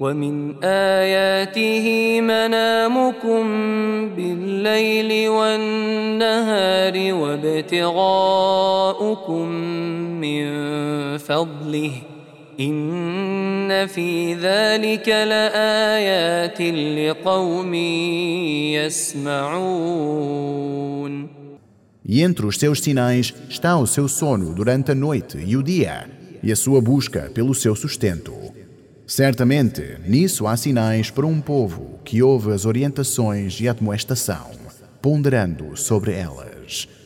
ومن آياته منامكم بالليل والنهار وابتغاؤكم من فضله إن في ذلك لآيات لقوم يسمعون. E entre os seus sinais está o seu sono durante a noite e o dia, e a sua busca pelo seu sustento. Certamente, nisso há sinais para um povo que ouve as orientações e a admoestação, ponderando sobre elas.